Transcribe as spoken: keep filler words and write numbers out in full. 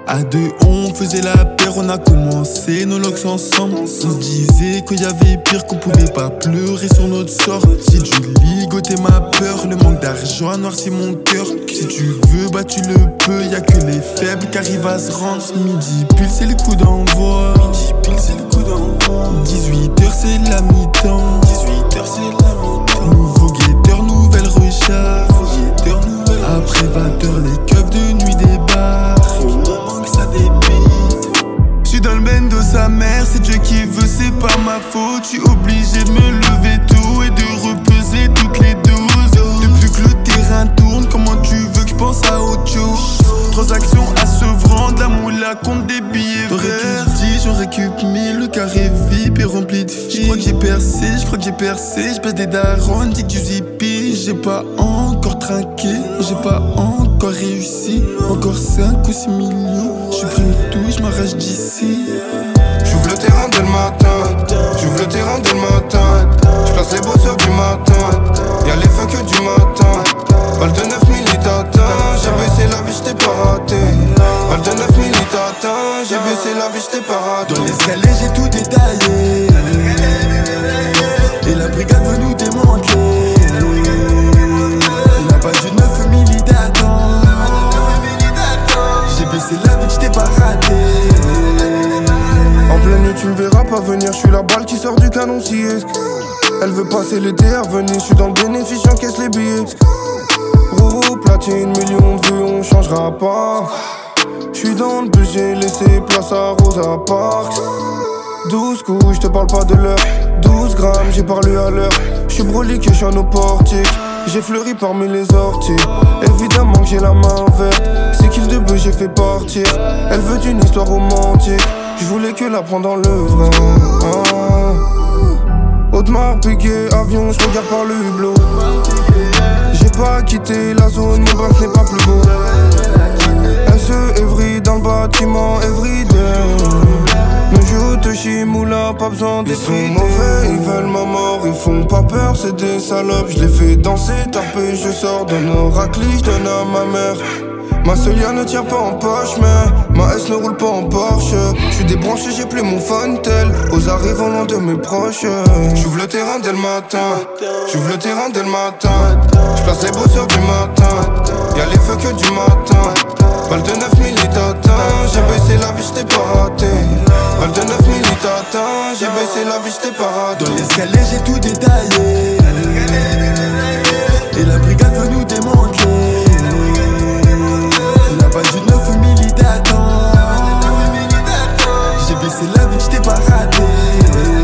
À deux on faisait la paire, on a commencé nos logs ensemble. On se disait qu'il y avait pire, qu'on pouvait pas pleurer sur notre sort. Si tu ligotais ma peur, le manque d'argent a noirci mon cœur. Si tu veux, bah tu le peux, y'a que les faibles qui arrivent à se rendre. Midi pile c'est le coup d'envoi. Midi pile c'est le coup d'envoi. dix-huit heures c'est la mi-temps. dix-huit heures c'est la mi-temps. Nouveau guetteur, nouvelle recharge. Après vingt heures les keufs de nuit débarquent. Ça débite. J'suis dans le bendo de sa mère, c'est Dieu qui veut, c'est pas ma faute. J'suis obligé de me lever tôt et de repeser toutes les doses. Depuis que le terrain tourne, comment tu veux que j'pense à autre chose? Transactions à Sevran, de la moula contre des billets verts. dix, j'en récup mille, le carré V I P est rempli de filles. J'crois que j'ai percé, j'crois que j'ai percé. J'passe des darons, dis que du zippy. J'ai pas encore trinqué, j'ai pas encore réussi. Encore cinq ou six millions, j'suis pris une touche, j'm'arrache d'ici. J'ouvre le terrain dès le matin, j'ouvre le terrain dès le matin. J'place les bosseurs du matin, y'a les feux que du matin. Balle de neuf milli t'atteint, j'ai baissé la vie, j't'ai pas raté. Balle de neuf milli t'atteint, j'ai baissé la vie, j't'ai pas raté. Dans l'escalier j'ai tout détaillé, et la brigade veut nous démanteler. La balle du neuf milli t'attend, j'ai baissé la vie, j't'ai pas raté. En pleine nuit tu me verras pas venir, j'suis la balle qui sort du canon scié. Elle veut passer l'été à revenir, j'suis dans le bénéfice, j'encaisse les billets. Roux, platine, millions de vues, on changera pas. J'suis dans le bus, j'ai laissé place à Rosa Parks. douze coups, j'te parle pas de l'heure. douze grammes, j'ai parlé à l'heure. J'suis brolique, j'suis un au portique. J'ai fleuri parmi les orties. Évidemment que j'ai la main verte. C'est qu'il de bœuf, j'ai fait partir. Elle veut d'une histoire romantique. J'voulais que la prendre dans le vrai. Ah. Audemars, Piguet, avion, j'regarde par le hublot. J'ai pas quitté la zone, mon bref n'est pas plus beau. S E Evry dans le bâtiment, everyday. Nos joues te chimoula, pas besoin d'être. Ils sont mauvais, ils veulent ma mort, ils font pas peur, c'est des salopes. Je les fais danser, taper, je sors de nos raclis, je donne à ma mère. Ma Celia ne tient pas en poche, mais ma S ne roule pas en Porsche. J'suis débranché, j'ai plus mon Fontel. Aux arrivants loin de mes proches. J'ouvre le terrain dès le matin, j'ouvre le terrain dès le matin. J'place les bosseurs du matin, y'a les feux que du matin. Balle de neuf milli t'atteint, j'ai baissé la vie, j't'ai pas raté. Balle de neuf milli t'atteint, j'ai baissé la vie, j't'ai pas raté. Dans l'escalier j'ai tout détaillé, et la brigade veut nous démanteler. La balle du neuf milli t'attend, j'ai baissé la vie, j't'ai pas raté.